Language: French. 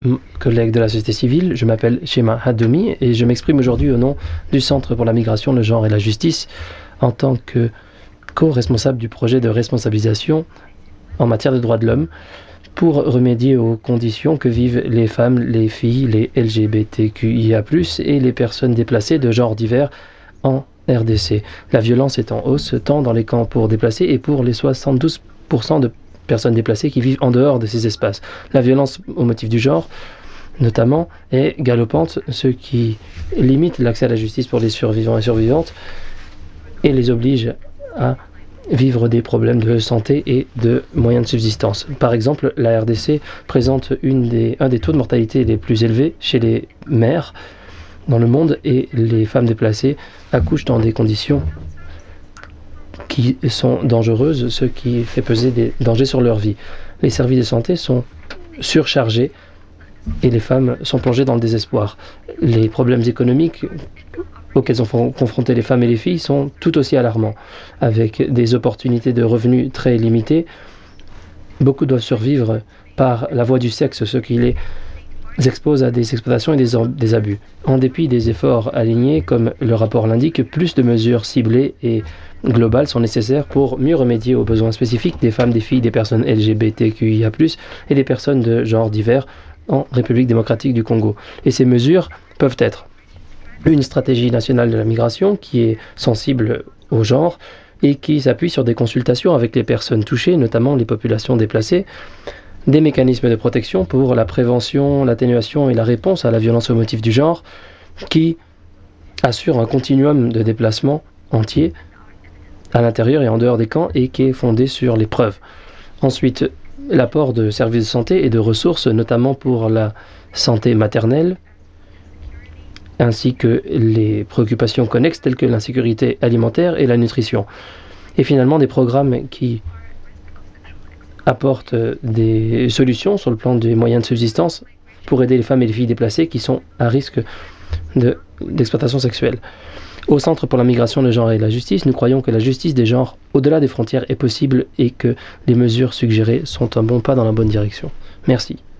collègue de la société civile. Je m'appelle Shema Hadoumi et je m'exprime aujourd'hui au nom du Centre pour la migration, le genre et la justice en tant que co-responsable du projet de responsabilisation en matière de droits de l'homme pour remédier aux conditions que vivent les femmes, les filles, les LGBTQIA+, et les personnes déplacées de genres divers en RDC. La violence est en hausse tant dans les camps pour déplacés et pour les 72% de personnes déplacées qui vivent en dehors de ces espaces. La violence au motif du genre, notamment, est galopante, ce qui limite l'accès à la justice pour les survivants et survivantes et les oblige à vivre des problèmes de santé et de moyens de subsistance. Par exemple, la RDC présente un des taux de mortalité les plus élevés chez les mères dans le monde et les femmes déplacées accouchent dans des conditions qui sont dangereuses, ce qui fait peser des dangers sur leur vie. Les services de santé sont surchargés et les femmes sont plongées dans le désespoir. Les problèmes économiques auxquels sont confrontées les femmes et les filles sont tout aussi alarmants. Avec des opportunités de revenus très limitées, beaucoup doivent survivre par la voie du sexe, ce qui les expose à des exploitations et des abus. En dépit des efforts alignés, comme le rapport l'indique, plus de mesures ciblées et globales sont nécessaires pour mieux remédier aux besoins spécifiques des femmes, des filles, des personnes LGBTQIA+, et des personnes de genres divers en République démocratique du Congo. Et ces mesures peuvent être une stratégie nationale de la migration qui est sensible au genre et qui s'appuie sur des consultations avec les personnes touchées, notamment les populations déplacées, des mécanismes de protection pour la prévention, l'atténuation et la réponse à la violence au motif du genre, qui assurent un continuum de déplacement entier à l'intérieur et en dehors des camps et qui est fondé sur les preuves. Ensuite, l'apport de services de santé et de ressources, notamment pour la santé maternelle, ainsi que les préoccupations connexes telles que l'insécurité alimentaire et la nutrition. Et finalement, des programmes qui apportent des solutions sur le plan des moyens de subsistance pour aider les femmes et les filles déplacées qui sont à risque d'exploitation sexuelle. Au Centre pour la migration, le genre et la justice, nous croyons que la justice des genres au-delà des frontières est possible et que les mesures suggérées sont un bon pas dans la bonne direction. Merci.